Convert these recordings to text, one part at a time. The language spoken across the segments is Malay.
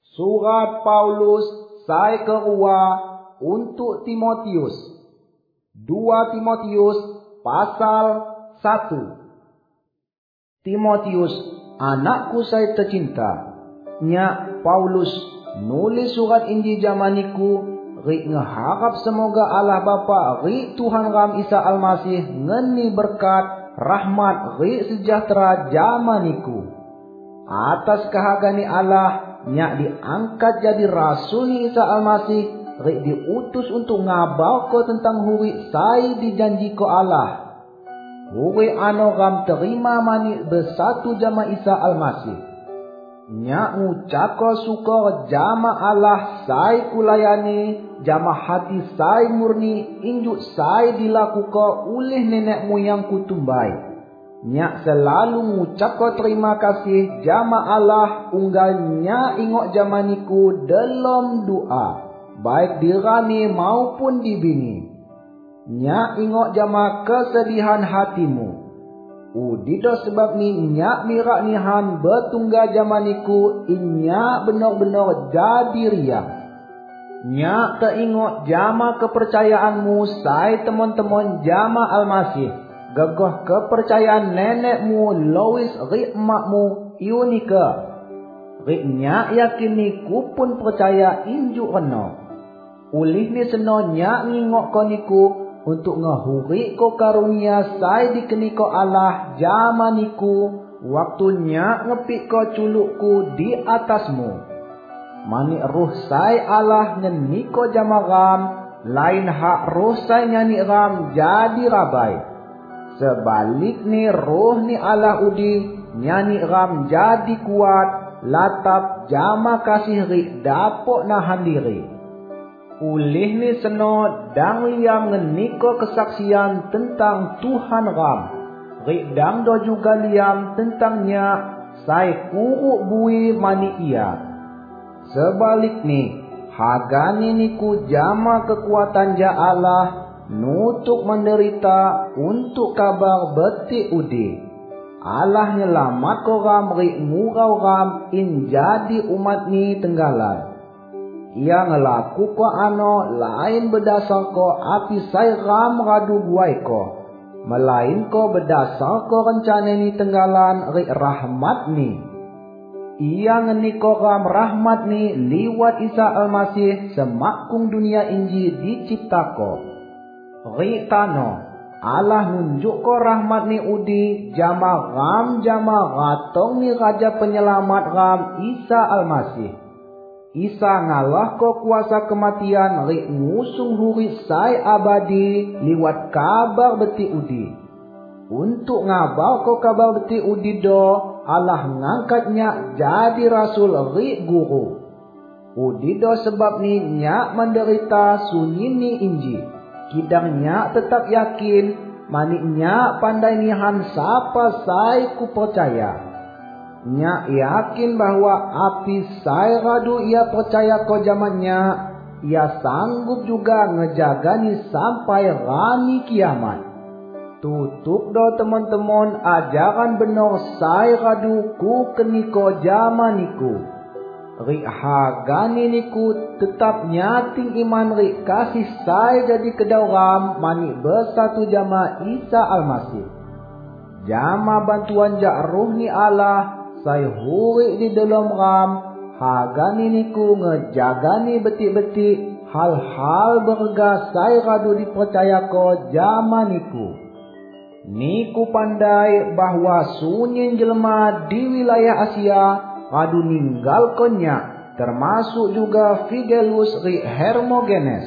Surat Paulus sai kerua untuk Timotius. 2 Timotius pasal 1. Timotius, anakku saya tercinta, nya Paulus nulis surat inji jamaniku, ri ngeharap semoga Allah Bapa ri Tuhan ram Isa Almasih ngeni berkat rahmat ri sejahtera jamaniku. Atas kehagani Allah nya diangkat jadi rasul ni Isa Almasih, ri diutus untuk ngabau ko tentang huri sai dijanji ko Allah. Huri ano ram terima mani bersatu jama Isa Almasih. Nya ngucap ko syukur jama Allah sai kulayani, jama hati sai murni injuk sai dilaku ko oleh nenek moyangku tumbai. Nya selalu ngucap ko terima kasih jama Allah unggalnya ingok jamaniku dalam doa, baik dirani maupun dibini. Nya ingok jama kesedihan hatimu. Udido sebab ni nya mirak nihan betungga jamaniku inya benar-benar jadi riang. Nya teingok jama kepercayaanmu sai teman-teman jama Almasih, gagah kepercayaan nenekmu Lois ri emakmu Eunike. Ri nya yakin ni ku pun percaya injuk reno. Ulih ni seno nya ngingok ko niku untuk ngahuri ko karunia sai dikeni ko Allah jamaniku, waktunya ngepik ko culukku di atasmu. Mani ruh sai Allah ngeni ko jama ram, lain hak ruh sai nyani ram jadi rabai. Sebalik ni roh ni Allah udi nyani ram jadi kuat, latap jama kasih ri dapok nahan diri. Ulih ni seno dang liam ngeniko kesaksian tentang Tuhan ram. Rik dang do juga liam tentangnya sai kuruk bui mani ia. Sebalik ni hagani niku jama kekuatan ja Allah nutuk menderita untuk kabar beti udi. Allah nyelamat ko ram rik ngurau ram in jadi umat ni tenggalan. Ia ngelaku ko ano lain berdasar ko api sai ram radu buai ko, melain ko berdasar ko rencana ni tenggalan ri rahmat ni. Ia ngeni ko ram rahmat ni liwat Isa Almasih semakung dunia inji dicipta ko. Ri tano Allah nunjuk ko rahmat ni udi jama ram jama ratong ni raja penyelamat ram Isa Almasih. Isa ngalah ko kuasa kematian ri ngusung huri sai abadi liwat kabar beti udi. Untuk ngabau ko kabar beti udi do, Allah ngangkatnya jadi rasul ri guru. Udi do sebab ni nya menderita sunyi ni inji. Kidangnya tetap yakin mani nya pandai nihan sapa sai ku percaya. Nya yakin bahwa api sai radu ia percaya ko jamannya, ia sanggup juga ngejagani sampai rani kiamat. Tutup do teman-teman ajaran benar sai radu ku keniko jamaniku. Ri hagani niku tetap nyating iman ri kasih sai jadi kedauram mani bersatu jama Isa Almasih. Jama bantuan ja ruh ni Allah sai huri di dalam ram, hagani niku ngejagani betik-betik hal-hal berga sai radu dipercaya ko jamaniku. Niku pandai bahwa sunyin jelma di wilayah Asia radu ninggal konya, termasuk juga Figelus ri Hermogenes.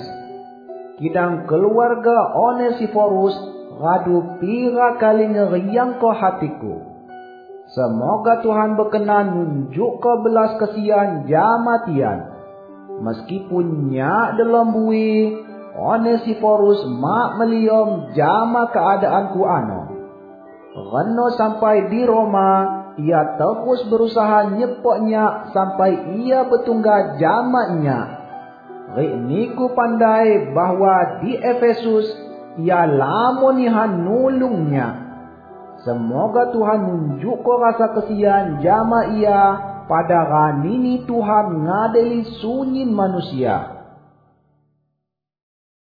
Kidang keluarga Onesiphorus radu pira kali ngeriang ko hatiku. Semoga Tuhan berkenan nunjuk ko belas kesian jamatian. Meskipun nya dalam bui Onesiphorus mak meliom jama keadaan ku ano. Reno sampai di Roma, ia terus berusaha nyepoknya sampai ia betungga jamanya. Rik niku pandai bahwa di Efesus ia lamonihan nulungnya. Semoga Tuhan nunjuk ko rasa kesian jama ia pada ranini Tuhan ngadeli sunyin manusia.